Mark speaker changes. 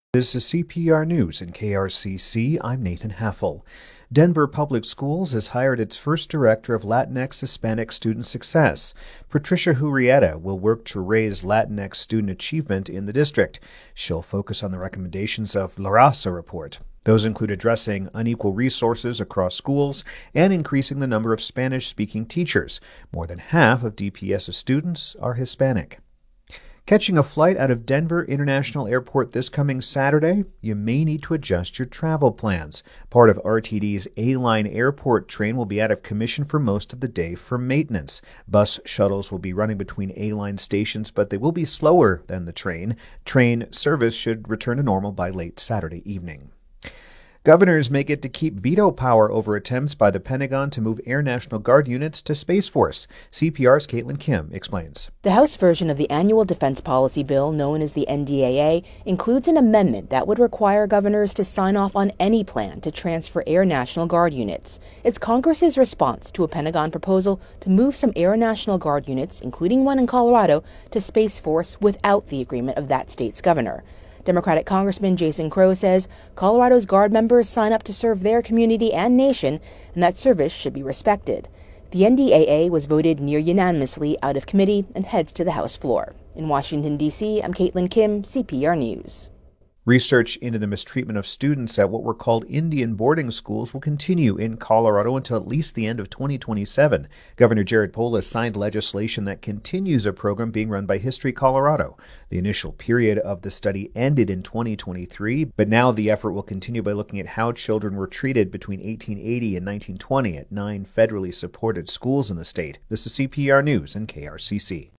Speaker 1: This is CPR News in KRCC. I'm Nathan Heffel. Denver Public Schools has hired its first director of Latinx Hispanic student success. Patricia Hurrieta will work to raise Latinx student achievement in the district. She'll focus on the recommendations of La Raza report. Those include addressing unequal resources across schools and increasing the number of Spanish-speaking teachers. More than half of DPS's students are Hispanic. Catching a flight out of Denver International Airport this coming Saturday, you may need to adjust your travel plans. Part of RTD's A-Line airport train will be out of commission for most of the day for maintenance. Bus shuttles will be running between A-Line stations, but they will be slower than the train. Train service should return to normal by late Saturday evening. Governors may get to keep veto power over attempts by the Pentagon to move Air National Guard units to Space Force. CPR's Caitlin Kim explains.
Speaker 2: The House version of the annual defense policy bill, known as the NDAA, includes an amendment that would require governors to sign off on any plan to transfer Air National Guard units. It's Congress's response to a Pentagon proposal to move some Air National Guard units, including one in Colorado, to Space Force without the agreement of that state's governor. Democratic Congressman Jason Crow says Colorado's Guard members sign up to serve their community and nation, and that service should be respected. The NDAA was voted near unanimously out of committee and heads to the House floor. In Washington, D.C., I'm Caitlin Kim, CPR News.
Speaker 1: Research into the mistreatment of students at what were called Indian boarding schools will continue in Colorado until at least the end of 2027. Governor Jared Polis signed legislation that continues a program being run by History Colorado. The initial period of the study ended in 2023, but now the effort will continue by looking at how children were treated between 1880 and 1920 at 9 federally supported schools in the state. This is CPR News and KRCC.